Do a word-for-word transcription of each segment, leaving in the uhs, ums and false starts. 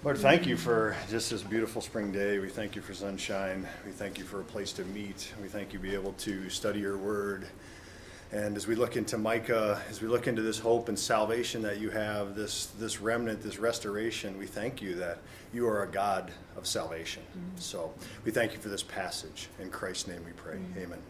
Lord, thank you for just this beautiful spring day. We thank you for sunshine. We thank you for a place to meet. We thank you to be able to study your word. And as we look into Micah, as we look into this hope and salvation that you have, this this remnant, this restoration, we thank you that you are a God of salvation. Mm-hmm. So we thank you for this passage. In Christ's name we pray. Mm-hmm. Amen.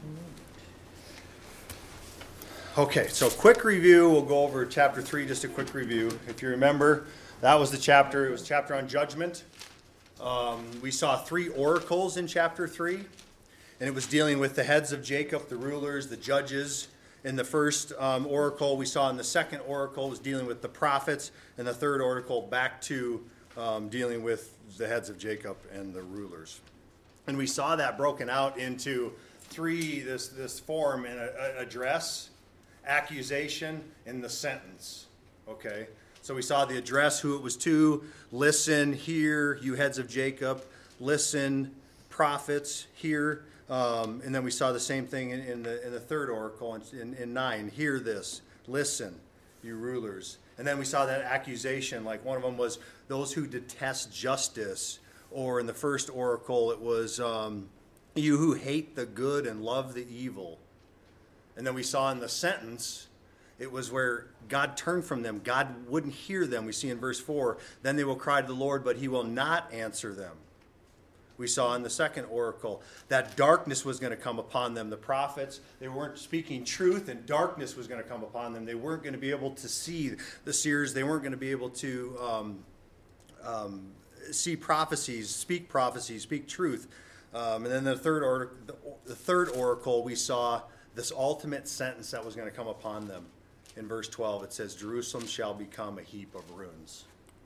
Mm-hmm. Okay, so quick review. We'll go over chapter three, just a quick review. If you remember, that was the chapter. It was a chapter on judgment. Um, we saw three oracles in chapter three. And it was dealing with the heads of Jacob, the rulers, the judges. In the first um, oracle we saw, in the second oracle was dealing with the prophets. And the third oracle back to um, dealing with the heads of Jacob and the rulers. And we saw that broken out into three, this, this form, in an address, accusation, and the sentence. Okay? So we saw the address, who it was to. Listen, hear, you heads of Jacob. Listen, prophets, hear. Um, and then we saw the same thing in, in the in the third oracle in, in nine. Hear this, listen, you rulers. And then we saw that accusation, like one of them was those who detest justice. Or in the first oracle, it was um, you who hate the good and love the evil. And then we saw in the sentence, it was where God turned from them. God wouldn't hear them. We see in verse four, then they will cry to the Lord, but he will not answer them. We saw in the second oracle that darkness was going to come upon them. The prophets, they weren't speaking truth, and darkness was going to come upon them. They weren't going to be able to see the seers. They weren't going to be able to um, um, see prophecies, speak prophecies, speak truth. Um, and then the third, or, the, the third oracle, we saw this ultimate sentence that was going to come upon them. In verse twelve, it says, Jerusalem shall become a heap of ruins.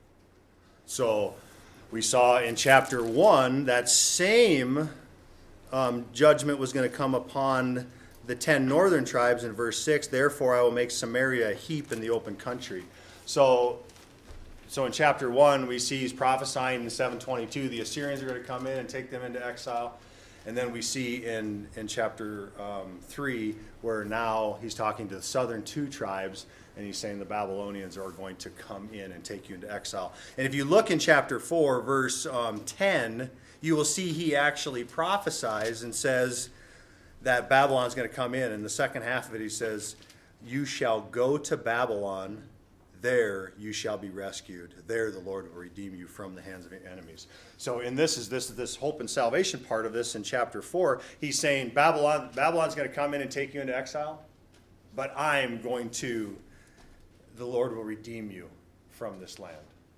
So we saw in chapter one that same um, judgment was going to come upon the ten northern tribes in verse six. Therefore, I will make Samaria a heap in the open country. So, so in chapter one, we see he's prophesying in seven twenty-two, the Assyrians are going to come in and take them into exile. And then we see in, in chapter um, three, where now he's talking to the southern two tribes, and he's saying the Babylonians are going to come in and take you into exile. And if you look in chapter four, verse um, ten, you will see he actually prophesies and says that Babylon's going to come in. In the second half of it, he says, you shall go to Babylon. There you shall be rescued. There the Lord will redeem you from the hands of your enemies. So in this is this this hope and salvation part of this in chapter four. He's saying Babylon Babylon's going to come in and take you into exile, but I'm going to, the Lord will redeem you from this land.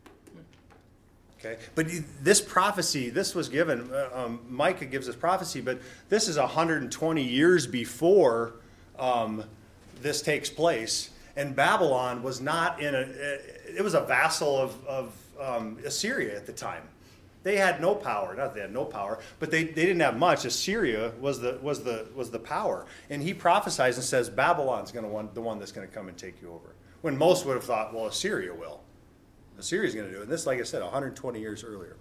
Okay, but this prophecy, this was given. Um, Micah gives this prophecy, but this is one hundred twenty years before um, this takes place. And Babylon was not in a, it was a vassal of, of um, Assyria at the time. They had no power, not that they had no power, but they, they didn't have much. Assyria was the was the was the power. And he prophesies and says Babylon's going to want the one that's going to come and take you over. When most would have thought, well, Assyria will. Assyria's going to do it. And this, like I said, one hundred twenty years earlier.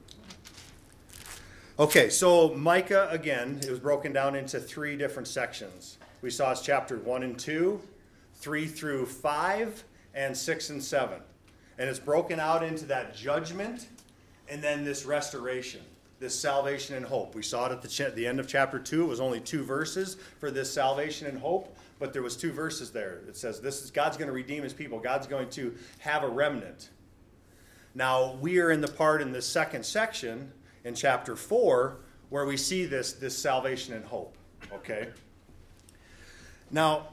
Okay, so Micah, again, it was broken down into three different sections. We saw it's chapter one and two. three through five, and six and seven. And it's broken out into that judgment and then this restoration, this salvation and hope. We saw it at the, ch- the end of chapter two. It was only two verses for this salvation and hope, but there was two verses there. It says this is God's going to redeem his people. God's going to have a remnant. Now, we are in the part in the second section in chapter four where we see this, this salvation and hope. Okay? Now,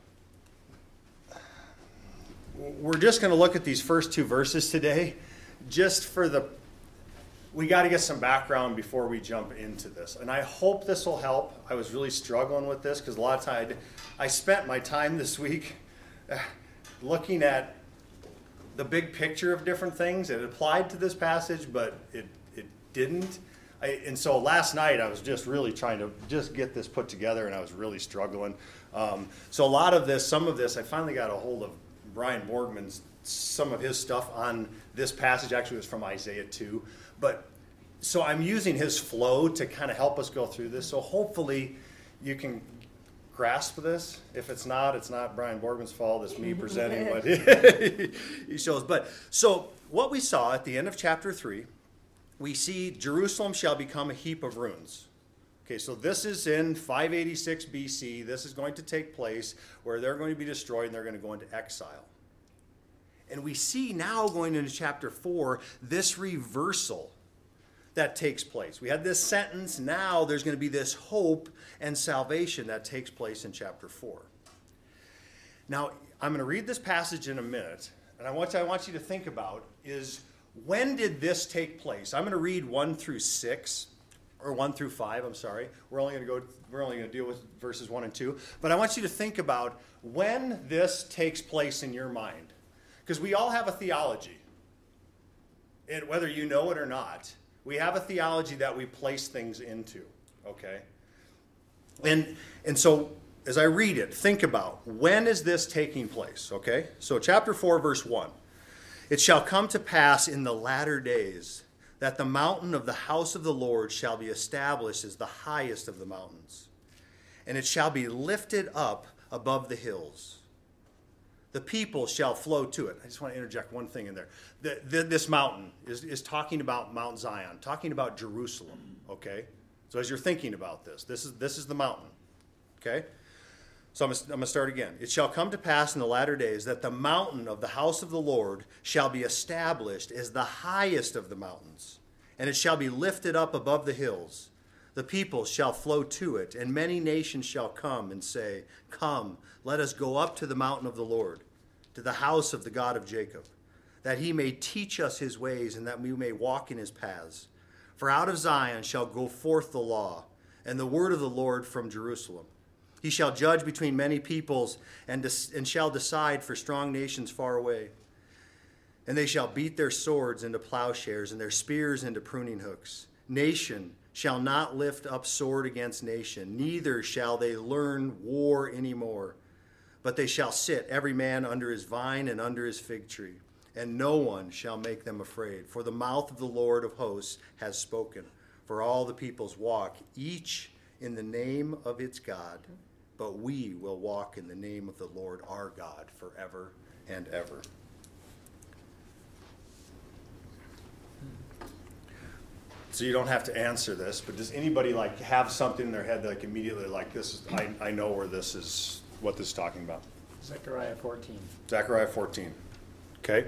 we're just going to look at these first two verses today, just for the, we got to get some background before we jump into this. And I hope this will help. I was really struggling with this because a lot of time, I spent my time this week looking at the big picture of different things. It applied to this passage, but it, it didn't. I, and so last night I was just really trying to just get this put together, and I was really struggling. Um, so a lot of this, some of this, I finally got a hold of Brian Borgman's, some of his stuff on this passage. Actually, it was from Isaiah two. But so I'm using his flow to kind of help us go through this. So hopefully you can grasp this. If it's not, it's not Brian Borgman's fault. It's me presenting what he shows. But so what we saw at the end of chapter three, we see Jerusalem shall become a heap of ruins. Okay, so this is in five eighty-six B C. This is going to take place where they're going to be destroyed and they're going to go into exile. And we see now going into chapter four, this reversal that takes place. We had this sentence, now there's going to be this hope and salvation that takes place in chapter four. Now, I'm going to read this passage in a minute, and I want you, I want you to think about is, when did this take place? I'm going to read one through six. Or one through five, I'm sorry. We're only going to go. We're only going to deal with verses one and two. But I want you to think about when this takes place in your mind, because we all have a theology. And whether you know it or not, we have a theology that we place things into. Okay. And and so as I read it, think about when is this taking place? Okay. So chapter four, verse one. It shall come to pass in the latter days that the mountain of the house of the Lord shall be established as the highest of the mountains, and it shall be lifted up above the hills. The people shall flow to it. I just want to interject one thing in there. The, the, this mountain is, is talking about Mount Zion, talking about Jerusalem, okay? So as you're thinking about this, this is, this is the mountain, okay? So I'm going to start again. It shall come to pass in the latter days that the mountain of the house of the Lord shall be established as the highest of the mountains, and it shall be lifted up above the hills. The people shall flow to it, and many nations shall come and say, Come, let us go up to the mountain of the Lord, to the house of the God of Jacob, that he may teach us his ways, and that we may walk in his paths. For out of Zion shall go forth the law, and the word of the Lord from Jerusalem. He shall judge between many peoples, and, dis- and shall decide for strong nations far away. And they shall beat their swords into plowshares, and their spears into pruning hooks. Nation shall not lift up sword against nation, neither shall they learn war any more. But they shall sit, every man under his vine and under his fig tree, and no one shall make them afraid. For the mouth of the Lord of hosts has spoken. For all the peoples walk, each in the name of its God. But we will walk in the name of the Lord our God forever and ever. So you don't have to answer this, but does anybody like have something in their head that like immediately like this is I, I know where this is what this is talking about? Zechariah fourteen. Zechariah fourteen. Okay.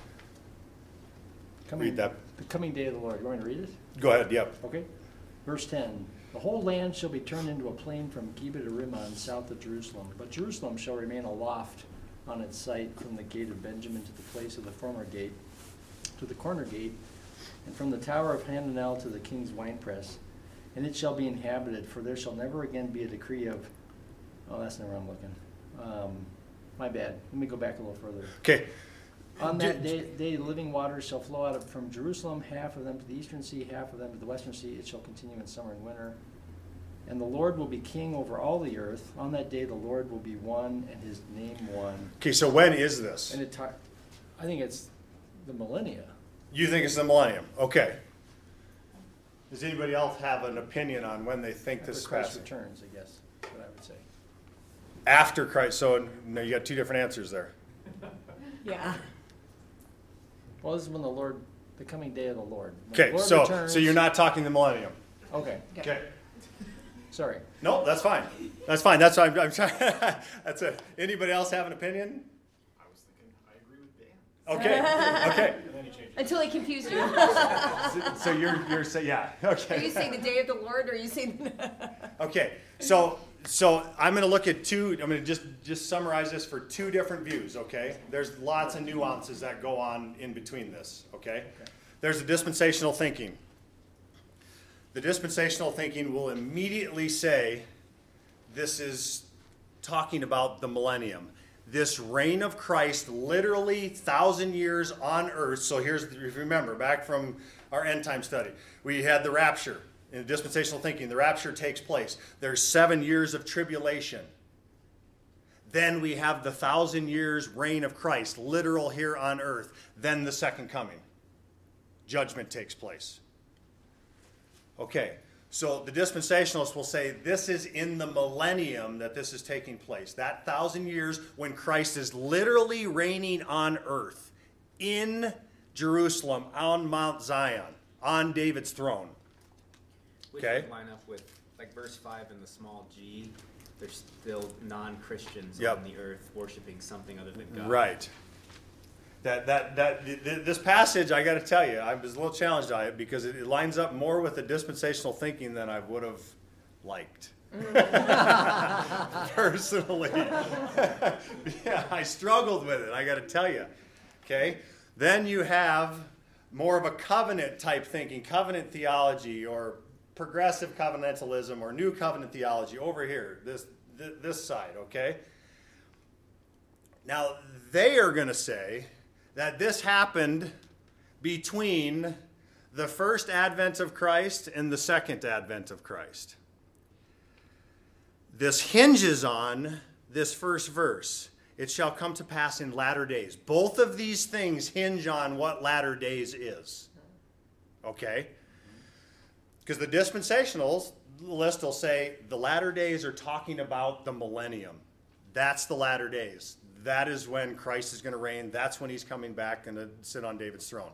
Coming, Read that. The coming day of the Lord. You want me to read it? Go ahead, yep. Okay. Verse ten. The whole land shall be turned into a plain from Geba to Rimmon, south of Jerusalem. But Jerusalem shall remain aloft on its site from the gate of Benjamin to the place of the former gate, to the corner gate, and from the tower of Hananel to the king's winepress. And it shall be inhabited, for there shall never again be a decree of... Oh, that's not where I'm looking. Um, my bad. Let me go back a little further. Okay. On that day, day, living waters shall flow out of, from Jerusalem, half of them to the eastern sea, half of them to the western sea. It shall continue in summer and winter. And the Lord will be king over all the earth. On that day, the Lord will be one, and his name one. Okay, so when is this? And it, ta- I think it's the millennia. You think it's the millennium? Okay. Does anybody else have an opinion on when they think After this Christ passage? returns, I guess, what I would say. After Christ. So no, you got two different answers there. Yeah. Well, this is when the Lord, the coming day of the Lord. When Okay, the Lord so returns, so you're not talking the millennium. Okay, Okay. sorry. No, that's fine. That's fine. That's what I'm, I'm trying. That's it. Anybody else have an opinion? I was thinking, I agree with Dan. Okay. Okay. And then he changed it. Until I confused you. So, so you're you're saying yeah. Are Okay. you saying the day of the Lord, or are you saying? Okay. So so I'm going to look at two. I'm going to just just summarize this for two different views. Okay. There's lots of nuances that go on in between this. Okay. Okay. There's the dispensational thinking. The dispensational thinking will immediately say this is talking about the millennium. This reign of Christ, literally thousand years on earth. So here's, if you remember, back from our end time study, we had the rapture. In dispensational thinking, the rapture takes place. There's seven years of tribulation. Then we have the thousand years reign of Christ, literal here on earth. Then the second coming. Judgment takes place. Okay, so the dispensationalists will say this is in the millennium that this is taking place. That thousand years when Christ is literally reigning on earth in Jerusalem, on Mount Zion, on David's throne. Which Okay. would line up with, like, verse five in the small g, there's still non-Christians Yep. on the earth worshiping something other than God. Right. That, that, that, th- th- this passage, I got to tell you, I was a little challenged on it because it, it lines up more with the dispensational thinking than I would have liked. Personally. Yeah, I struggled with it, I got to tell you. Okay? Then you have more of a covenant type thinking, covenant theology, or progressive covenantalism, or new covenant theology over here, this, th- this side, okay? Now, they are going to say that this happened between the first advent of Christ and the second advent of Christ. This hinges on this first verse. It shall come to pass in latter days. Both of these things hinge on what latter days is. Okay? Because the dispensationals list will say the latter days are talking about the millennium. That's the latter days. That is when Christ is going to reign. That's when he's coming back and to sit on David's throne.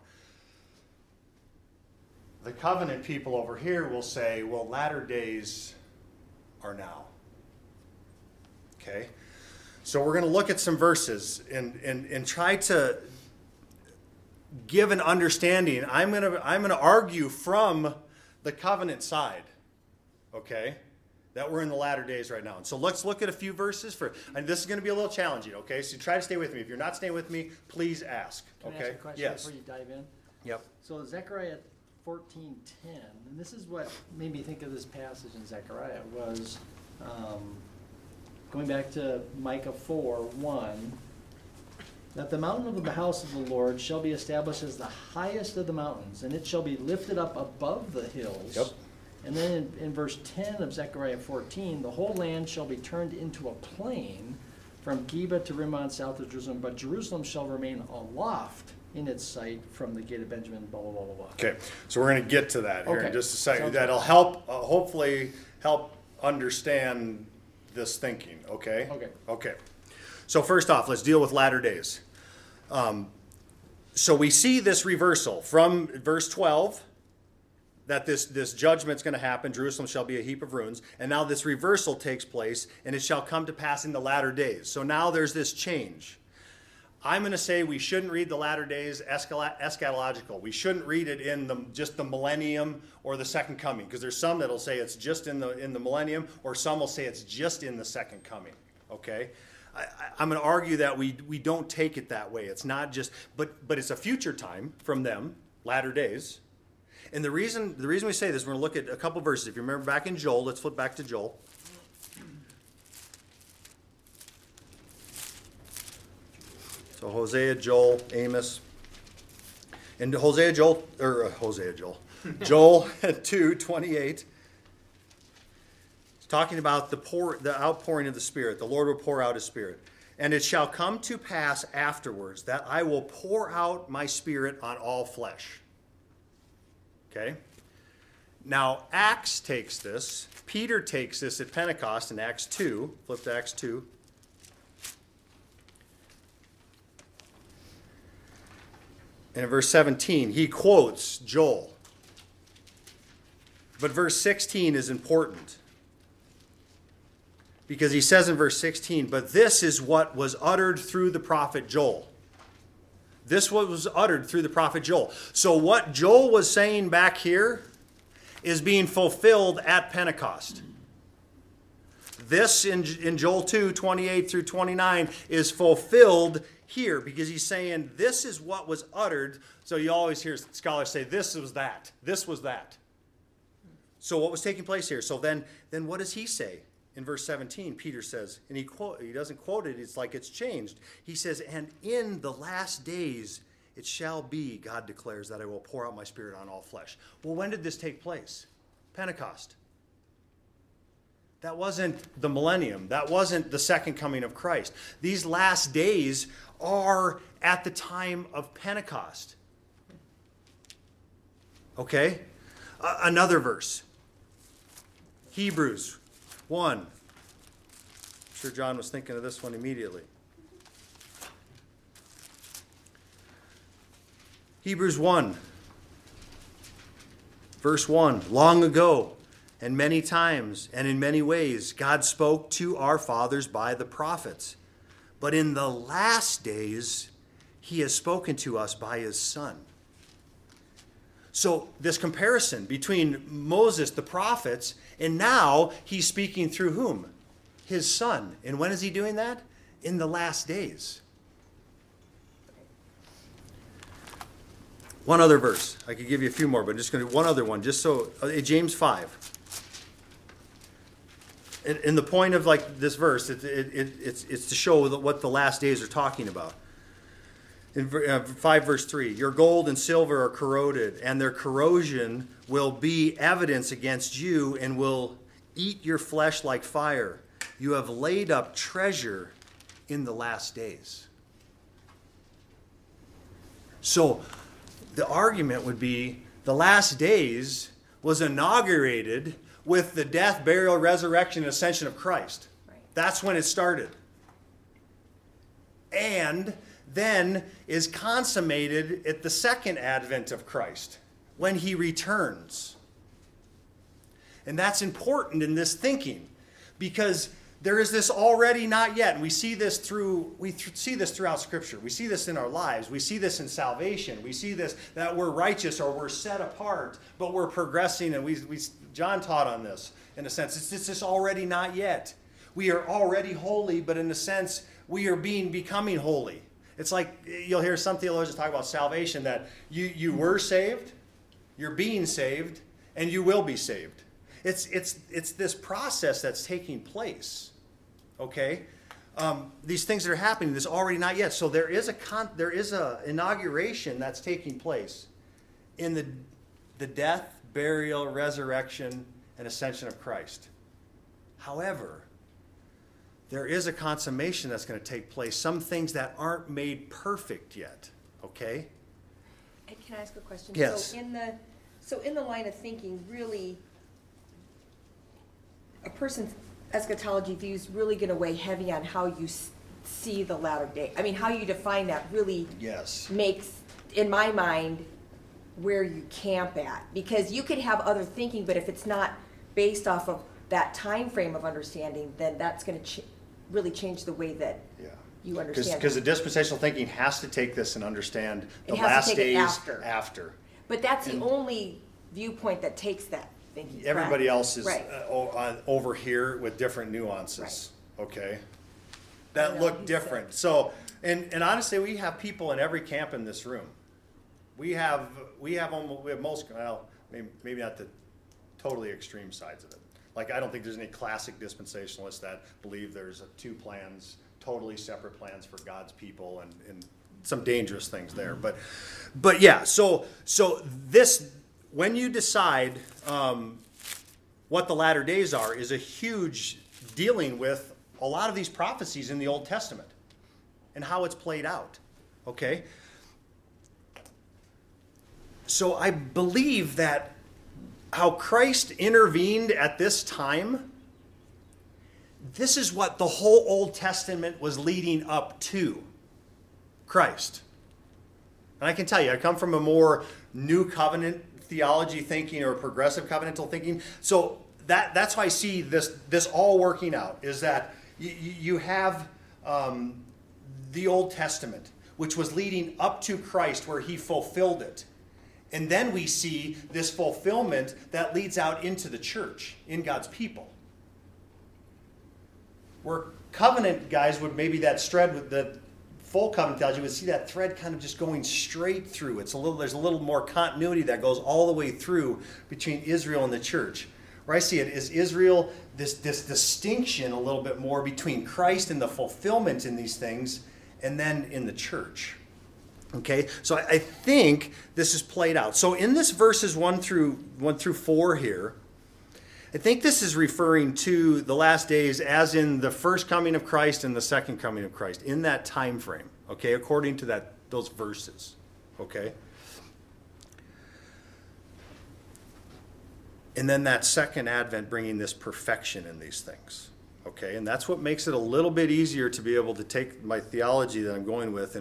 The covenant people over here will say, well, latter days are now. Okay? So we're going to look at some verses and, and, and try to give an understanding. I'm going to, I'm going to argue from the covenant side. Okay? That we're in the latter days right now. And so let's look at a few verses for, and this is going to be a little challenging, okay? So try to stay with me. If you're not staying with me, please ask, Can I okay? ask a question Yes. before you dive in? Yep. So Zechariah fourteen ten, and this is what made me think of this passage in Zechariah, was um, going back to Micah four one, that the mountain of the house of the Lord shall be established as the highest of the mountains, and it shall be lifted up above the hills. Yep. And then in, in verse ten of Zechariah fourteen, the whole land shall be turned into a plain from Geba to Rimmon south of Jerusalem, but Jerusalem shall remain aloft in its sight from the gate of Benjamin, blah, blah, blah, blah, blah. Okay, so we're going to get to that here in Okay. just a second. Sounds That'll good. help, uh, hopefully help understand this thinking, okay? Okay. Okay. So first off, let's deal with latter days. Um, so we see this reversal from verse twelve, that this, this judgment's going to happen, Jerusalem shall be a heap of ruins, and now this reversal takes place, and it shall come to pass in the latter days. So now there's this change. I'm going to say we shouldn't read the latter days eschala- eschatological. We shouldn't read it in the, just the millennium or the second coming, because there's some that'll say it's just in the in the millennium, or some will say it's just in the second coming. Okay, I, I, I'm going to argue that we we don't take it that way. It's not just, but but it's a future time from them, latter days. And the reason the reason we say this, we're going to look at a couple verses. If you remember back in Joel, let's flip back to Joel. So Hosea, Joel, Amos, and Hosea, Joel, or uh, Hosea, Joel, Joel two twenty-eight. It's talking about the pour, the outpouring of the Spirit. The Lord will pour out His Spirit, and it shall come to pass afterwards that I will pour out my Spirit on all flesh. Okay. Now Acts takes this. Peter takes this at Pentecost in Acts two. Flip to Acts two. And in verse seventeen, he quotes Joel. But verse sixteen is important. Because he says in verse sixteen, but this is what was uttered through the prophet Joel. This was uttered through the prophet Joel. So what Joel was saying back here is being fulfilled at Pentecost. This in, in Joel two, twenty-eight through twenty-nine is fulfilled here, because he's saying this is what was uttered. So you always hear scholars say this was that. This was that. So what was taking place here? So then, then what does he say? In verse seventeen, Peter says, and he quote, he doesn't quote it, it's like it's changed. He says, and in the last days it shall be, God declares, that I will pour out my Spirit on all flesh. Well, when did this take place? Pentecost. That wasn't the millennium. That wasn't the second coming of Christ. These last days are at the time of Pentecost. Okay? Uh, another verse. Hebrews one. I'm sure John was thinking of this one immediately. Hebrews one, verse one. Long ago, and many times, and in many ways, God spoke to our fathers by the prophets. But in the last days, he has spoken to us by his Son. So this comparison between Moses, the prophets, and now he's speaking through whom? His Son. And when is he doing that? In the last days. One other verse. I could give you a few more, but I'm just going to do one other one, just so, uh, James five. And, and the point of like this verse, it, it, it, it's, it's to show what the last days are talking about. In uh, five verse three, your gold and silver are corroded, and their corrosion will be evidence against you and will eat your flesh like fire. You have laid up treasure in the last days. So the argument would be the last days was inaugurated with the death, burial, resurrection, and ascension of Christ. Right. That's when it started. And then is consummated at the second advent of Christ, when he returns. And that's important in this thinking, because there is this already not yet, and we see this through we th- see this throughout Scripture. We see this in our lives. We see this in salvation. We see this that we're righteous or we're set apart, but we're progressing. And we, we John taught on this in a sense. It's, it's this already not yet. We are already holy, but in a sense, we are being becoming holy. It's like you'll hear some theologians talk about salvation, that you, you were saved, you're being saved, and you will be saved. It's it's it's this process that's taking place. Okay, um, these things that are happening, this already not yet. So there is a con- there is a inauguration that's taking place in the the death, burial, resurrection, and ascension of Christ. However, there is a consummation that's going to take place. Some things that aren't made perfect yet. Okay. And can I ask a question? Yes. So in the, so in the line of thinking, really, a person's eschatology view is really going to weigh heavy on how you s- see the latter day. I mean, how you define that really Yes. makes, in my mind, where you camp at. Because you could have other thinking, but if it's not based off of that time frame of understanding, then that's going to ch- really change the way that Yeah. you understand. Because the dispensational thinking has to take this and understand the It has to last take it days after. after. But that's the And- only viewpoint that takes that thinking. Everybody correct? else is Right. uh, o- on- over here with different nuances, okay? That I know, look he different. So, and, and honestly, we have people in every camp in this room. We have, we have almost, we have most, well, maybe, maybe not the totally extreme sides of it. Like, I don't think there's any classic dispensationalists that believe there's two plans, totally separate plans for God's people, and, and some dangerous things there. But, but yeah, so, so this, when you decide um, what the latter days are, is a huge dealing with a lot of these prophecies in the Old Testament and how it's played out, okay? So I believe that how Christ intervened at this time, this is what the whole Old Testament was leading up to, Christ. And I can tell you, I come from a more new covenant theology thinking or progressive covenantal thinking. So that that's how I see this this all working out, is that you, you have um, the Old Testament, which was leading up to Christ, where he fulfilled it. And then we see this fulfillment that leads out into the church, in God's people. Where covenant guys would maybe that thread with the full covenant theology would see that thread kind of just going straight through. It's a little there's a little more continuity that goes all the way through between Israel and the church. Where I see it is Israel, this this distinction a little bit more between Christ and the fulfillment in these things, and then in the church. Okay, so I, I think this is played out. So in this verses one through one through four here, I think this is referring to the last days as in the first coming of Christ and the second coming of Christ, in that time frame, okay, according to that those verses, okay? And then that second advent bringing this perfection in these things, okay? And that's what makes it a little bit easier to be able to take my theology that I'm going with and what,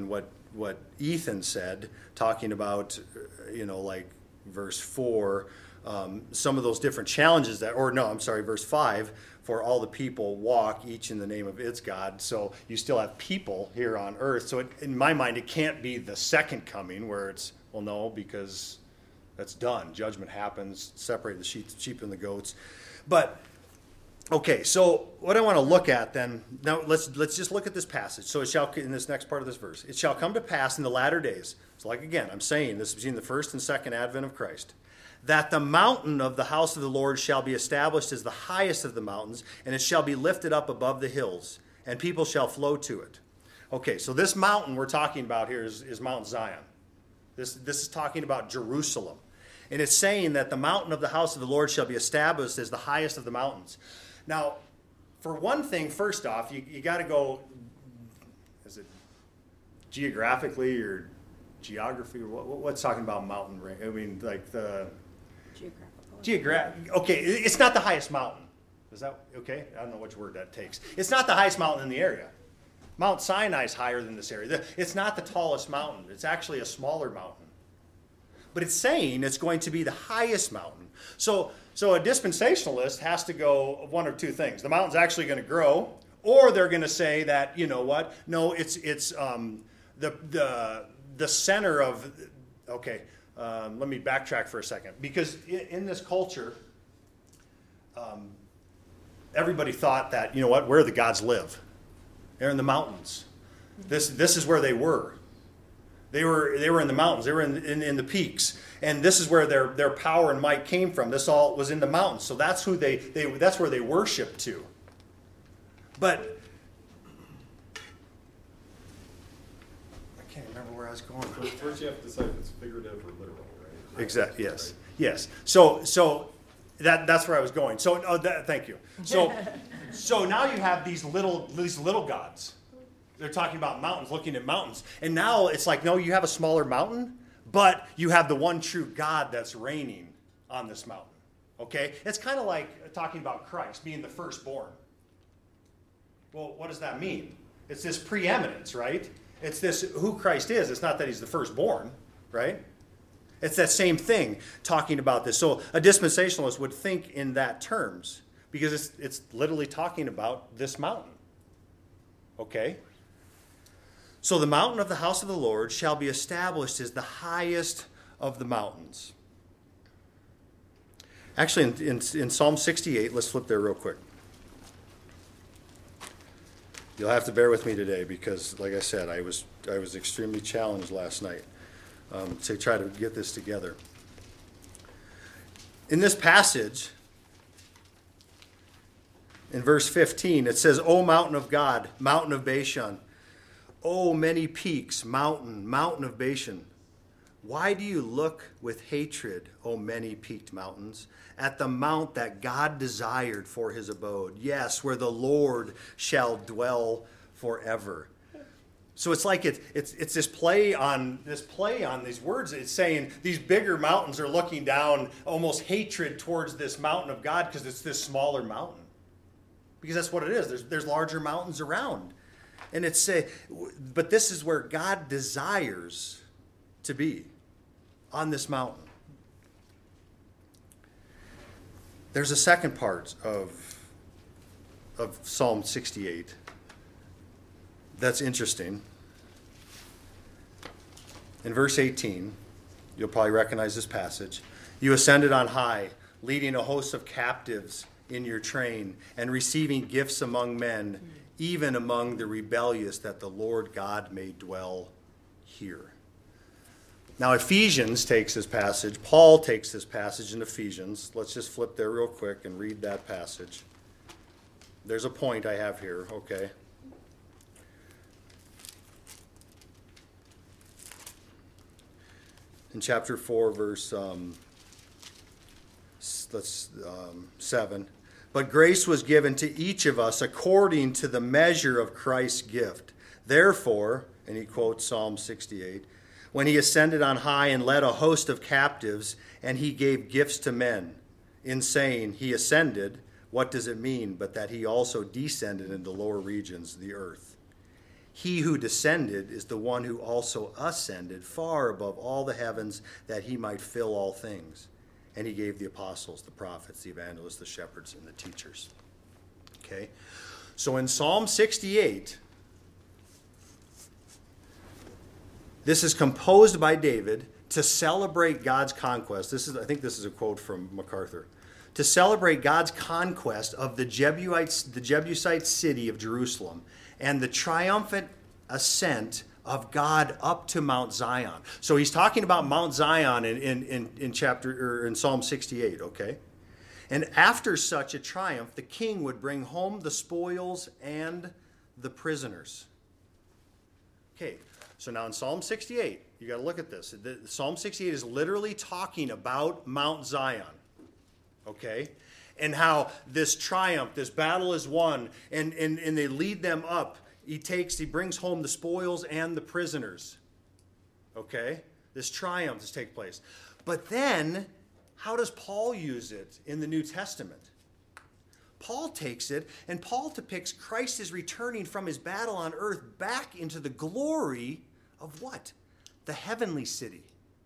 what Ethan said, talking about, uh, you know, like verse four, um, some of those different challenges that, or no, I'm sorry, verse five, for all the people walk each in the name of its God. So you still have people here on earth. So it, in my mind, it can't be the second coming where it's, well, no, because that's done. Judgment happens, separate the sheep, sheep and the goats. But okay, so what I want to look at then, now let's let's just look at this passage. So it shall, in this next part of this verse, it shall come to pass in the latter days. So like again, I'm saying this is between the first and second advent of Christ, that the mountain of the house of the Lord shall be established as the highest of the mountains, and it shall be lifted up above the hills, and people shall flow to it. Okay, so this mountain we're talking about here is, is Mount Zion. This, this is talking about Jerusalem. And it's saying that the mountain of the house of the Lord shall be established as the highest of the mountains. Now, for one thing, first off, you, you got to go, is it geographically or geography? Or what, what's talking about mountain range? I mean, like the... Geographical. Geographic. Okay, it's not the highest mountain. Is that okay? I don't know which word that takes. It's not the highest mountain in the area. Mount Sinai is higher than this area. It's not the tallest mountain. It's actually a smaller mountain. But it's saying it's going to be the highest mountain. So, so a dispensationalist has to go one of two things. The mountain's actually going to grow, or they're going to say that, you know what? No, it's it's um, the the the center of. Okay, um, let me backtrack for a second, because in, in this culture, um, everybody thought that, you know what? Where the gods live, they're in the mountains. This this is where they were. They were they were in the mountains. They were in, in, in the peaks, and this is where their, their power and might came from. This all was in the mountains. So that's who they, they that's where they worshiped to. But I can't remember where I was going. First, first you have to decide if it's figurative or literal, right? Exactly. Yes. Yes. So so that that's where I was going. So oh, that, thank you. So so now you have these little these little gods. They're talking about mountains, looking at mountains. And now it's like, no, you have a smaller mountain, but you have the one true God that's reigning on this mountain. Okay? It's kind of like talking about Christ being the firstborn. Well, what does that mean? It's this preeminence, right? It's this who Christ is. It's not that he's the firstborn, right? It's that same thing talking about this. So a dispensationalist would think in that terms, because it's it's literally talking about this mountain. Okay? So the mountain of the house of the Lord shall be established as the highest of the mountains. Actually, in, in, in Psalm sixty-eight, let's flip there real quick. You'll have to bear with me today because, like I said, I was I was extremely challenged last night um, to try to get this together. In this passage, in verse fifteen, it says, O mountain of God, mountain of Bashan, O many peaks, mountain, mountain of Bashan. Why do you look with hatred, O many peaked mountains, at the mount that God desired for his abode? Yes, where the Lord shall dwell forever. So it's like it's it's it's this play on this play on these words. It's saying these bigger mountains are looking down, almost hatred towards this mountain of God because it's this smaller mountain. Because that's what it is. There's there's larger mountains around. And it's say, but this is where God desires to be, on this mountain. There's a second part of, of Psalm sixty-eight that's interesting. In verse eighteen, you'll probably recognize this passage. You ascended on high, leading a host of captives in your train, and receiving gifts among men, even among the rebellious, that the Lord God may dwell here. Now, Ephesians takes this passage. Paul takes this passage in Ephesians. Let's just flip there real quick and read that passage. There's a point I have here, okay? In chapter four, verse um, let's um, seven. But grace was given to each of us according to the measure of Christ's gift. Therefore, and he quotes Psalm sixty-eight, when he ascended on high and led a host of captives, and he gave gifts to men. In saying he ascended, what does it mean but that he also descended into lower regions, the earth? He who descended is the one who also ascended far above all the heavens, that he might fill all things. And he gave the apostles, the prophets, the evangelists, the shepherds, and the teachers. Okay? So in Psalm sixty-eight, this is composed by David to celebrate God's conquest. This is, I think this is a quote from MacArthur. To celebrate God's conquest of the Jebusites, the Jebusite city of Jerusalem, and the triumphant ascent of God up to Mount Zion. So he's talking about Mount Zion in, in, in, in chapter or in Psalm sixty-eight, okay? And after such a triumph, the king would bring home the spoils and the prisoners. Okay, so now in Psalm sixty-eight, you got to look at this. The, Psalm sixty-eight is literally talking about Mount Zion, okay? And how this triumph, this battle is won, and, and, and they lead them up. He takes, he brings home the spoils and the prisoners. Okay? This triumph has taken place. But then, how does Paul use it in the New Testament? Paul takes it, and Paul depicts Christ is returning from his battle on earth back into the glory of what? The heavenly city.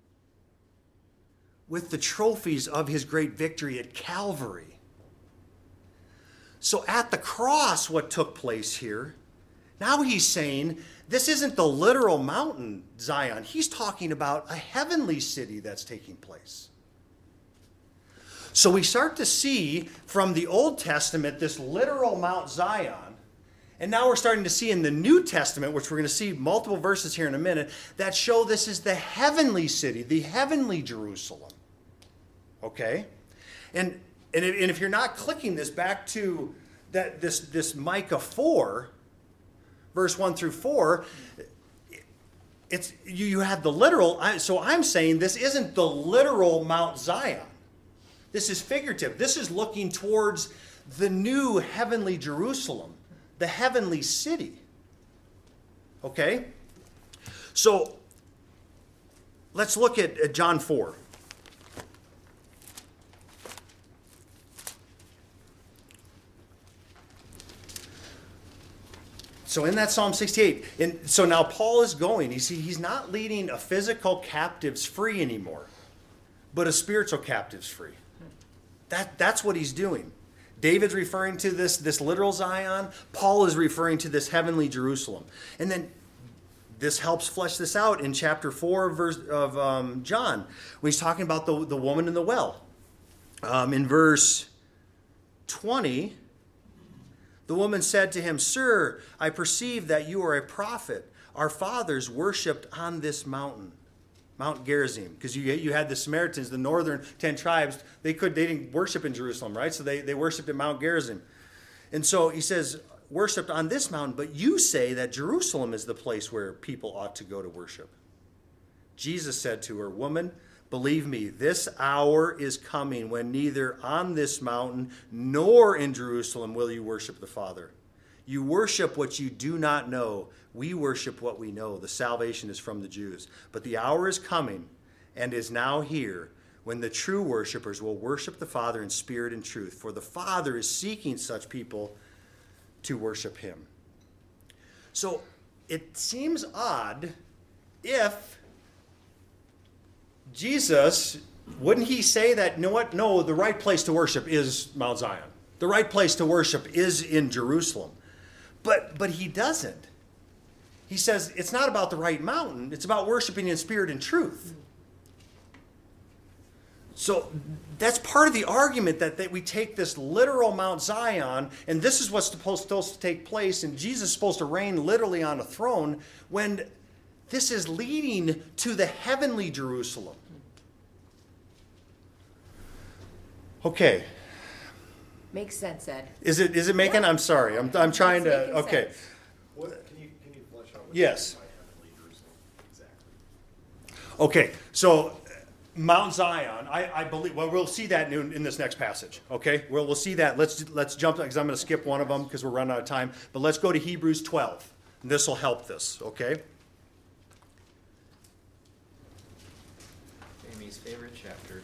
With the trophies of his great victory at Calvary. So at the cross, what took place here, now he's saying this isn't the literal mountain Zion. He's talking about a heavenly city that's taking place. So we start to see from the Old Testament this literal Mount Zion. And now we're starting to see in the New Testament, which we're going to see multiple verses here in a minute, that show this is the heavenly city, the heavenly Jerusalem. Okay? And, and, if, and if you're not clicking this back to that this, this Micah four, verse one through four, it's you, you have the literal. So I'm saying this isn't the literal Mount Zion. This is figurative. This is looking towards the new heavenly Jerusalem, the heavenly city. Okay? So let's look at, at John four. So in that Psalm sixty-eight, and so now Paul is going. You see, he's not leading a physical captives free anymore, but a spiritual captives free. That, that's what he's doing. David's referring to this, this literal Zion. Paul is referring to this heavenly Jerusalem. And then this helps flesh this out in chapter four of, verse, of um, John, when he's talking about the, the woman in the well. Um, in verse twenty... the woman said to him, "Sir, I perceive that you are a prophet. Our fathers worshipped on this mountain," Mount Gerizim, because you, you had the Samaritans, the northern ten tribes. They could they didn't worship in Jerusalem, right? So they, they worshipped at Mount Gerizim. And so he says, "Worshipped on this mountain, but you say that Jerusalem is the place where people ought to go to worship." Jesus said to her, "Woman, believe me, this hour is coming when neither on this mountain nor in Jerusalem will you worship the Father. You worship what you do not know. We worship what we know. The salvation is from the Jews. But the hour is coming and is now here when the true worshipers will worship the Father in spirit and truth. For the Father is seeking such people to worship him." So it seems odd if Jesus, wouldn't he say that, you know what? No, the right place to worship is Mount Zion. The right place to worship is in Jerusalem. But but he doesn't. He says it's not about the right mountain. It's about worshiping in spirit and truth. So that's part of the argument that, that we take this literal Mount Zion, and this is what's supposed, supposed to take place, and Jesus is supposed to reign literally on a throne, when this is leading to the heavenly Jerusalem. Okay. Makes sense, Ed. Is it is it making? Yeah. I'm sorry. I'm I'm trying it's to. Okay. Sense. What, can you, can you flesh out what yes. you mean by heavenly Jerusalem exactly? Okay. So Mount Zion, I, I believe. Well, we'll see that in, in this next passage. Okay. Well, we'll see that. Let's let's jump because I'm going to skip one of them because we're running out of time. But let's go to Hebrews twelve. This will help this. Okay. Amy's favorite chapter.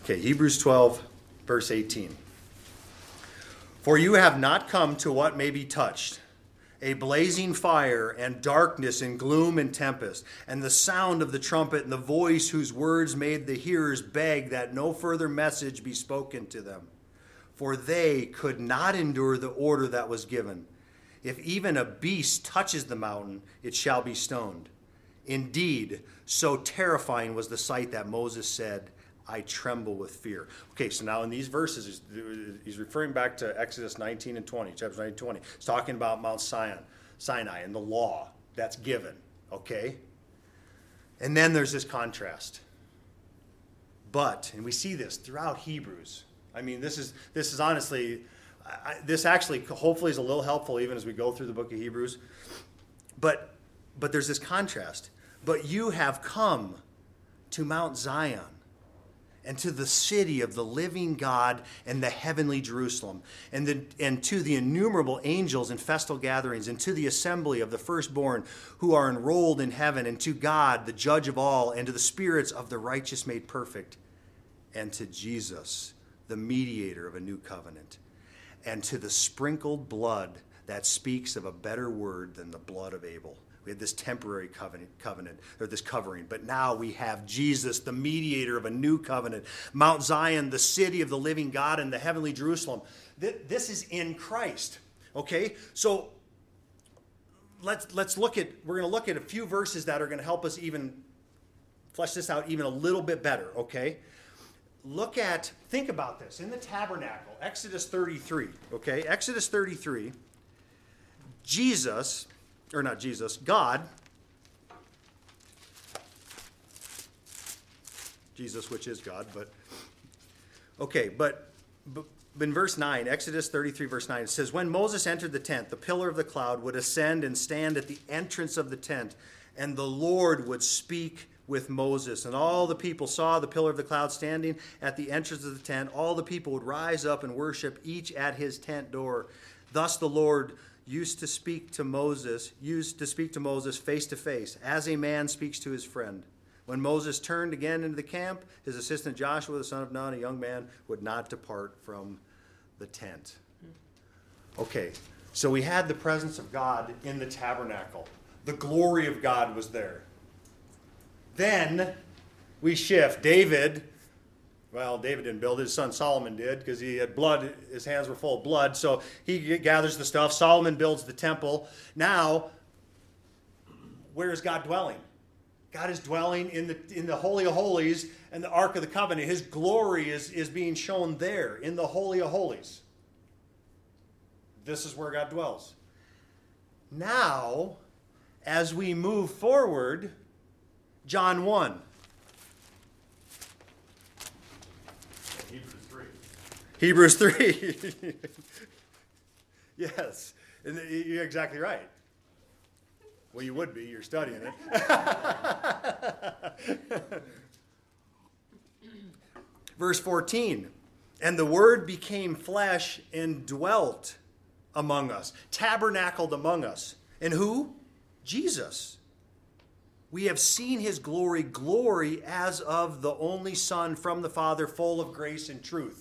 Okay, Hebrews twelve, verse eighteen. For you have not come to what may be touched, a blazing fire and darkness and gloom and tempest, and the sound of the trumpet and the voice whose words made the hearers beg that no further message be spoken to them. For they could not endure the order that was given. If even a beast touches the mountain, it shall be stoned. Indeed, so terrifying was the sight that Moses said, I tremble with fear. Okay, so now in these verses, he's referring back to Exodus nineteen and twenty, chapters nineteen and twenty. He's talking about Mount Sinai, Sinai and the law that's given, okay? And then there's this contrast. But, and we see this throughout Hebrews. I mean, this is this is honestly, I, this actually hopefully is a little helpful even as we go through the book of Hebrews. But, but there's this contrast. But you have come to Mount Zion, and to the city of the living God and the heavenly Jerusalem, and, the, and to the innumerable angels in festal gatherings, and to the assembly of the firstborn who are enrolled in heaven, and to God, the judge of all, and to the spirits of the righteous made perfect, and to Jesus, the mediator of a new covenant, and to the sprinkled blood that speaks of a better word than the blood of Abel. We had this temporary covenant, covenant, or this covering, but now we have Jesus, the mediator of a new covenant. Mount Zion, the city of the living God, and the heavenly Jerusalem. This is in Christ. Okay, so let's let's look at. We're going to look at a few verses that are going to help us even flesh this out even a little bit better. Okay, look at. Think about this in the tabernacle, Exodus thirty-three. Okay, Exodus thirty-three. Jesus. Or not Jesus, God, Jesus, which is God, but, okay, but, but in verse nine, Exodus thirty-three, verse nine, it says, when Moses entered the tent, the pillar of the cloud would ascend and stand at the entrance of the tent, and the Lord would speak with Moses. And all the people saw the pillar of the cloud standing at the entrance of the tent. All the people would rise up and worship, each at his tent door. Thus the Lord used to speak to Moses, used to speak to Moses face to face, as a man speaks to his friend. When Moses turned again into the camp, his assistant Joshua, the son of Nun, a young man, would not depart from the tent. Okay, so we had the presence of God in the tabernacle. The glory of God was there. Then we shift. David, well, David didn't build it. His son Solomon did because he had blood. His hands were full of blood. So he gathers the stuff. Solomon builds the temple. Now, where is God dwelling? God is dwelling in the in the Holy of Holies and the Ark of the Covenant. His glory is, is being shown there in the Holy of Holies. This is where God dwells. Now, as we move forward, John one. Hebrews three. Yes, and you're exactly right. Well, you would be. You're studying it. Verse fourteen. And the Word became flesh and dwelt among us, tabernacled among us. And who? Jesus. We have seen his glory, glory as of the only Son from the Father, full of grace and truth.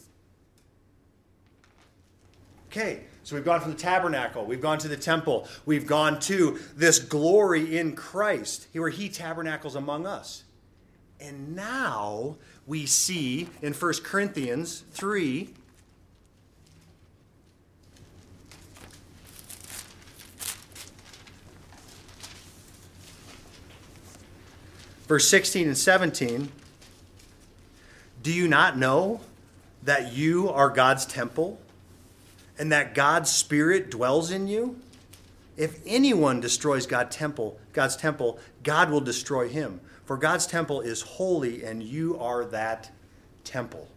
Okay, so we've gone from the tabernacle, we've gone to the temple, we've gone to this glory in Christ, where he tabernacles among us. And now we see in First Corinthians three, verse sixteen and seventeen, do you not know that you are God's temple and that God's Spirit dwells in you? If anyone destroys God's temple, God's temple, God will destroy him. For God's temple is holy, and you are that temple.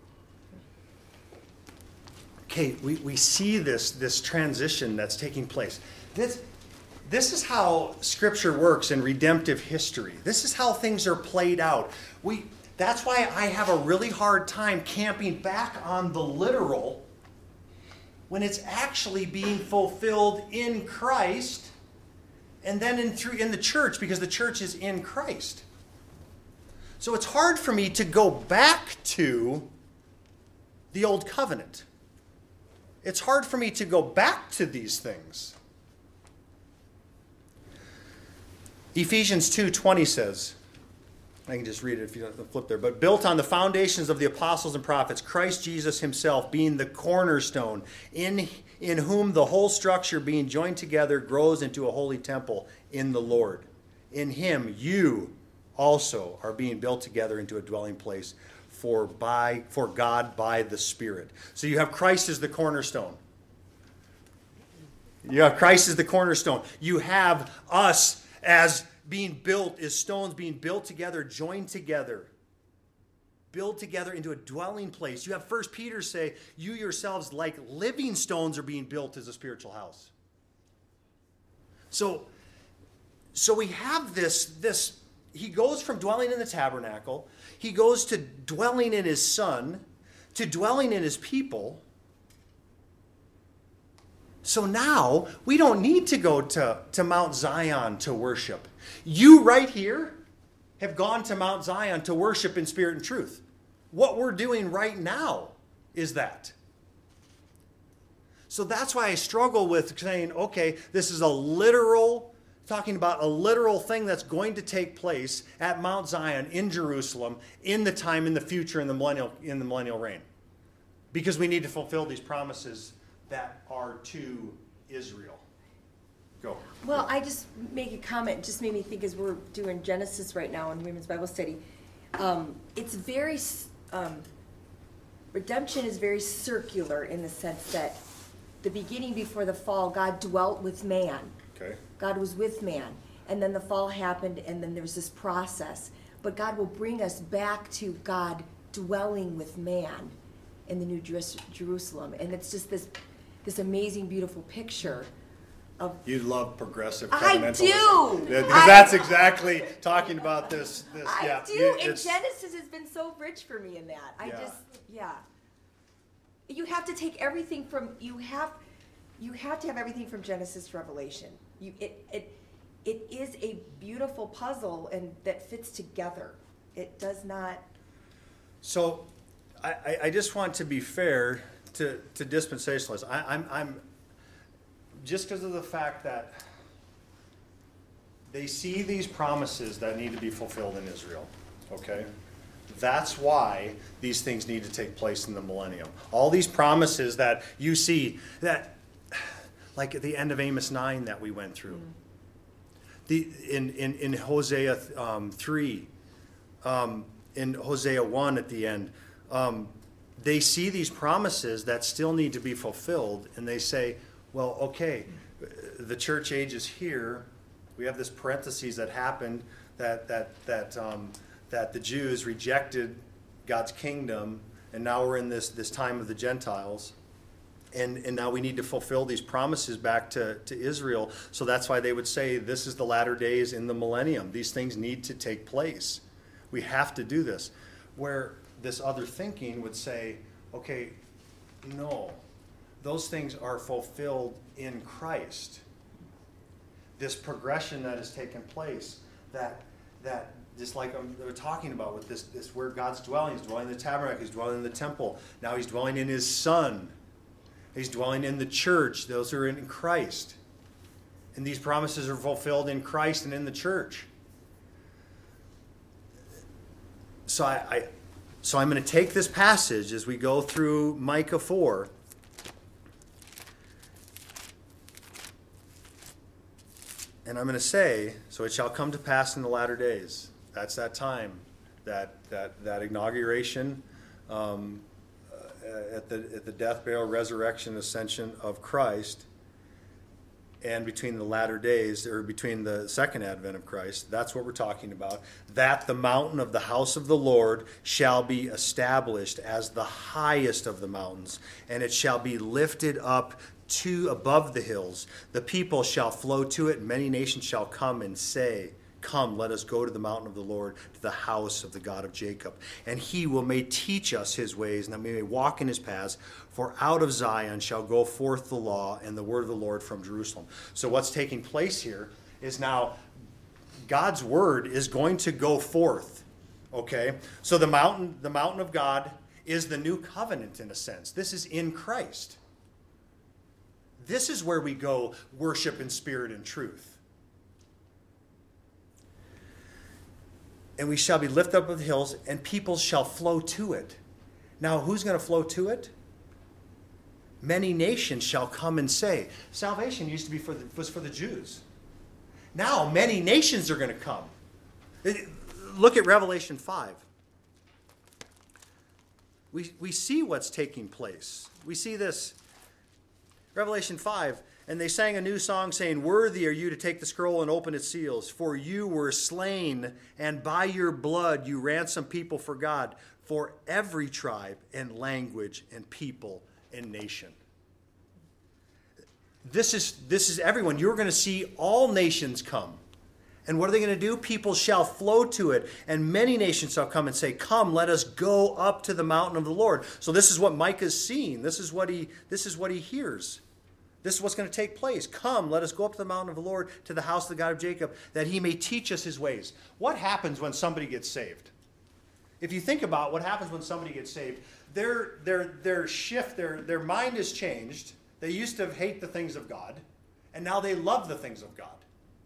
Okay, we, we see this, this transition that's taking place. This, this is how Scripture works in redemptive history. This is how things are played out. We, that's why I have a really hard time camping back on the literal when it's actually being fulfilled in Christ and then in through in the church, because the church is in Christ. So it's hard for me to go back to the old covenant. It's hard for me to go back to these things. Ephesians two twenty says, I can just read it if you don't flip there, but built on the foundations of the apostles and prophets, Christ Jesus himself being the cornerstone, in, in whom the whole structure being joined together grows into a holy temple in the Lord. In him you also are being built together into a dwelling place for by for God by the Spirit. So you have Christ as the cornerstone. You have Christ as the cornerstone. You have us as being built, as stones being built together, joined together, built together into a dwelling place. You have First Peter say, you yourselves like living stones are being built as a spiritual house. So, so we have this, this, he goes from dwelling in the tabernacle, he goes to dwelling in his Son, to dwelling in his people. So now we don't need to go to, to Mount Zion to worship. You right here have gone to Mount Zion to worship in spirit and truth. What we're doing right now is that. So that's why I struggle with saying, okay, this is a literal, talking about a literal thing that's going to take place at Mount Zion in Jerusalem in the time in the future in the millennial, in the millennial reign. Because we need to fulfill these promises that are to Israel. Go. Well, I just make a comment, it just made me think as we're doing Genesis right now in Women's Bible Study. Um, it's very, um, redemption is very circular in the sense that the beginning before the fall, God dwelt with man. Okay. God was with man. And then the fall happened, and then there's this process. But God will bring us back to God dwelling with man in the New Jerus- Jerusalem. And it's just this, this amazing, beautiful picture of... You love progressive I covenantalism. do! Yeah, because I- that's exactly talking about this. this I yeah, do, you- and it's- Genesis has been so rich for me in that. I Yeah. just, yeah. You have to take everything from, you have, you have to have everything from Genesis to Revelation. You, it, it, it is a beautiful puzzle and that fits together. It does not. So, I, I- I just want to be fair to, to dispensationalists. I, I'm, I'm, just because of the fact that they see these promises that need to be fulfilled in Israel, okay? That's why these things need to take place in the millennium. All these promises that you see, that, like at the end of Amos nine that we went through, the in, in, in Hosea um, three, um, in Hosea one at the end, um, they see these promises that still need to be fulfilled, and they say, well, okay, the church age is here. We have this parentheses that happened that that that um, that the Jews rejected God's kingdom, and now we're in this this time of the Gentiles, and and now we need to fulfill these promises back to to Israel. So that's why they would say this is the latter days in the millennium. These things need to take place. We have to do this. Where this other thinking would say, okay, no. Those things are fulfilled in Christ. This progression that has taken place, that that just like I'm, we're talking about with this, this where God's dwelling, he's dwelling in the tabernacle, he's dwelling in the temple. Now he's dwelling in his Son. He's dwelling in the church. Those are in Christ. And these promises are fulfilled in Christ and in the church. So I, I so I'm going to take this passage as we go through Micah four. And I'm going to say, so it shall come to pass in the latter days. That's that time, that that that inauguration um, uh, at the at the death, burial, resurrection, ascension of Christ, and between the latter days, or between the second advent of Christ. That's what we're talking about. That the mountain of the house of the Lord shall be established as the highest of the mountains, and it shall be lifted up to above the hills. The people shall flow to it, and many nations shall come and say, come, let us go to the mountain of the Lord, to the house of the God of Jacob. And he will may teach us his ways, and that we may walk in his paths. For out of Zion shall go forth the law and the word of the Lord from Jerusalem. So what's taking place here is now God's word is going to go forth Okay, so the mountain, the mountain of God is the new covenant in a sense. This is in Christ. This is where we go worship in spirit and truth. And we shall be lifted up of the hills, and people shall flow to it. Now, who's going to flow to it? Many nations shall come and say. Salvation used to be for the, was for the Jews. Now, many nations are going to come. Look at Revelation five. We, we see what's taking place. We see this. Revelation five, and they sang a new song saying, "Worthy are you to take the scroll and open its seals, for you were slain, and by your blood you ransomed people for God, for every tribe and language and people and nation." This is, this is everyone. You're going to see all nations come. And what are they going to do? People shall flow to it, and many nations shall come and say, "Come, let us go up to the mountain of the Lord." So this is what Micah's seeing. This is what he, this is what he hears. This is what's going to take place. "Come, let us go up to the mountain of the Lord, to the house of the God of Jacob, that he may teach us his ways." What happens when somebody gets saved? If you think about what happens when somebody gets saved, their, their, their shift, their, their mind is changed. They used to hate the things of God, and now they love the things of God.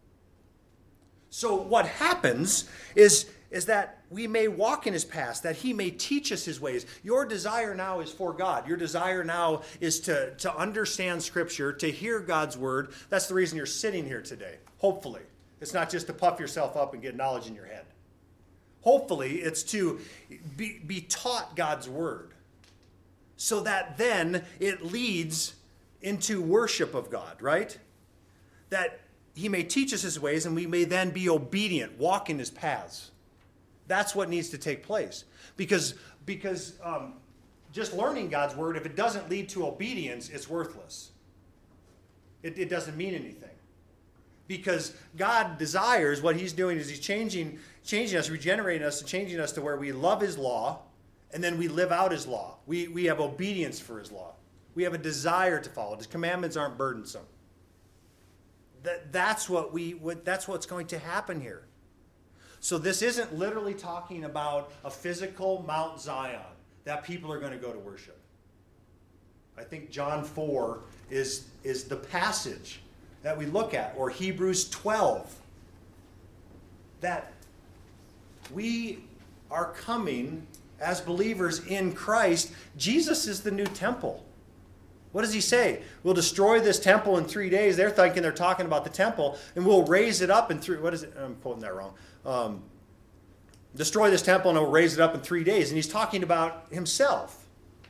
So what happens is, is that we may walk in his paths, that he may teach us his ways. Your desire now is for God. Your desire now is to, to understand Scripture, to hear God's word. That's the reason you're sitting here today, hopefully. It's not just to puff yourself up and get knowledge in your head. Hopefully, it's to be, be taught God's word, so that then it leads into worship of God, right? That he may teach us his ways, and we may then be obedient, walk in his paths. That's what needs to take place. Because, because um, just learning God's word, if it doesn't lead to obedience, it's worthless. It, it doesn't mean anything. Because God desires, what he's doing is he's changing, changing us, regenerating us, and changing us to where we love his law, and then we live out his law. We, we have obedience for his law. We have a desire to follow. His commandments aren't burdensome. That, that's what we what, that's what's going to happen here. So this isn't literally talking about a physical Mount Zion that people are going to go to worship. I think John four is, is the passage that we look at, or Hebrews twelve, that we are coming as believers in Christ. Jesus is the new temple. What does he say? We'll destroy this temple in three days. They're thinking they're talking about the temple, and we'll raise it up in three. What is it? I'm quoting that wrong. Um, destroy this temple, and we'll raise it up in three days. And he's talking about himself.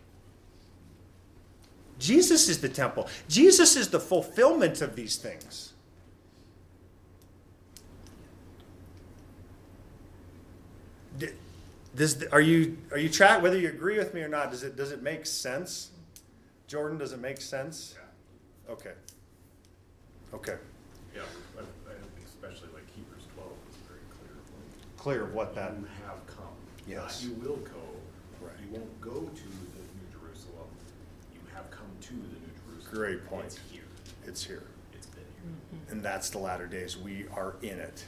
Jesus is the temple. Jesus is the fulfillment of these things. Does, are you are you track whether you agree with me or not? Does it does it make sense? Jordan, does it make sense? Yeah. Okay. Okay. Yeah, I, I think especially like Hebrews twelve is very clear. Clear of what that. You have come. Yes. Not you will go. Right. You won't go to the New Jerusalem. You have come to the New Jerusalem. Great point. It's here. It's here. It's been here. And that's the latter days. We are in it.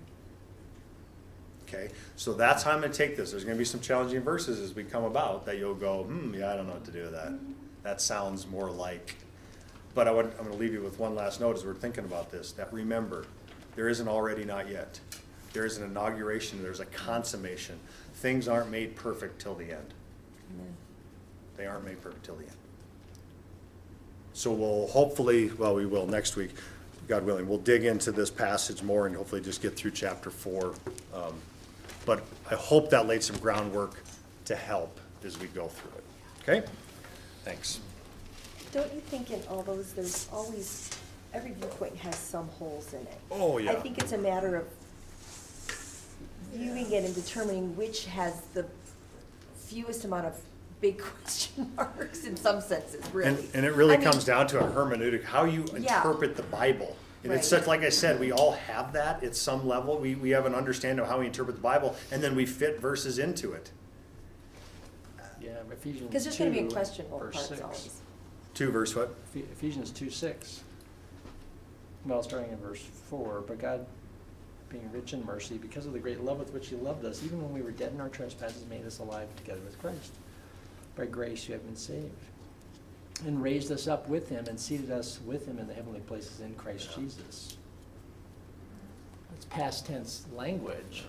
Okay, so that's how I'm going to take this. There's going to be some challenging verses as we come about that you'll go, hmm, yeah, I don't know what to do with that. That sounds more like. But I would, I'm going to leave you with one last note as we're thinking about this, that remember, there is an already not yet. There is an inauguration. There's a consummation. Things aren't made perfect till the end. Amen. They aren't made perfect till the end. So we'll hopefully, well, we will next week, God willing, we'll dig into this passage more and hopefully just get through chapter four. Um, but I hope that laid some groundwork to help as we go through it. Okay? Thanks. Don't you think in all those, there's always, every viewpoint has some holes in it? Oh, yeah. I think it's a matter of viewing it and determining which has the fewest amount of big question marks in some senses, really. And, and it really I mean, comes down to a hermeneutic, how you Yeah. interpret the Bible. And it's Right. such, like I said, we all have that at some level. We, we have an understanding of how we interpret the Bible, and then we fit verses into it. Yeah, Ephesians two, Because there's gonna be a questionable verse parts six. always. Two verse what? Eph- Ephesians two six. Well, starting in verse four, but God being rich in mercy, because of the great love with which he loved us, even when we were dead in our trespasses, made us alive together with Christ. By grace you have been saved. And raised us up with him and seated us with him in the heavenly places in Christ Jesus. It's past tense language,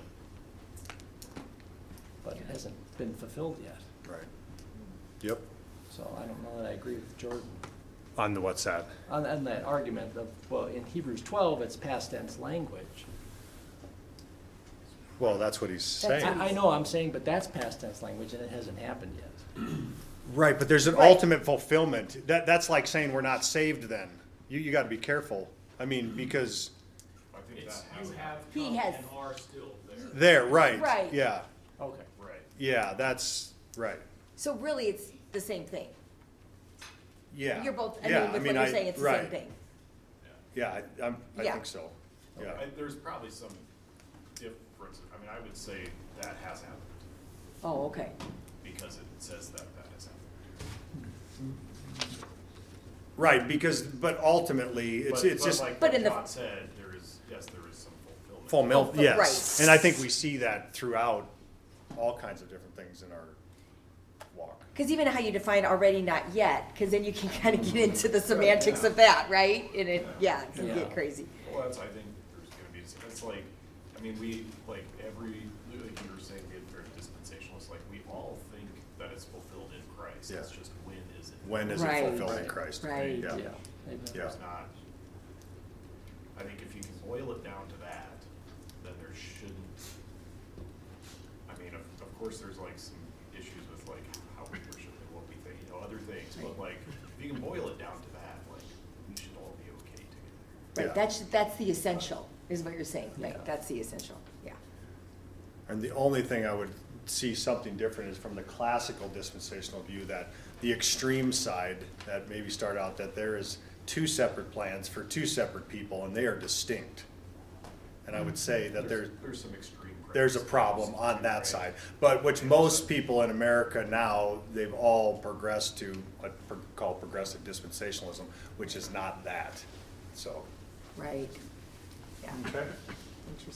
but it hasn't been fulfilled yet. Right. Yep. So I don't know that I agree with Jordan. On the what's that? On, on that argument of, well, in Hebrews twelve, it's past tense language. Well, that's what he's That's saying. I, I know I'm saying, but that's past tense language and it hasn't happened yet. Right, but there's an Right. ultimate fulfillment. That, that's like saying we're not saved then. You, you gotta be careful. I mean, because I think It's, that you has, have He come has- and are still there. there, right. Right. Yeah, Okay. right. yeah, that's, right. So really, it's the same thing. Yeah. You're both, I Yeah, mean, with what you're I- saying, it's the same right. thing. Yeah, I, I'm, I Yeah. think so. Yeah. I- There's probably some differences. I mean, I would say that has happened Oh, okay. because it says that that has happened. Right, because, but ultimately, it's, But- it's but just like But what in the- John said, there is, yes, there is some fulfillment. full milk, Fulfill- yes. right. And I think we see that throughout all kinds of different things in our walk. Because even how you define already not yet, because then you can kind of get into the semantics of that, right? And it, yeah, it can Yeah. get crazy. Well, that's, I think there's gonna be, it's like, I mean, we, like, every, like you were saying, we are dispensationalists, like, we all think that it's fulfilled in Christ. It's Yeah. just when is it? When is it Right. fulfilled in Christ? Right. Yeah. Yeah. Amen. Yeah. There's not, I think if you can boil it down to that, then there shouldn't, I mean, of, of course, there's like some issues with like how we worship and what we think, you know, other things, but like, if you can boil it down to that, like, we should all be okay together. Right, Yeah. that's, that's the essential, is what you're saying, Yeah. right? That's the essential, yeah. And the only thing I would see something different is from the classical dispensational view, that the extreme side, that maybe start out that there is two separate plans for two separate people and they are distinct. And I would say that there's, There's some extreme. there's a practices, problem on extreme that side. practices. But which most people in America now, they've all progressed to what pro- called progressive dispensationalism, which is not that, so. Right, yeah. Okay. Interesting.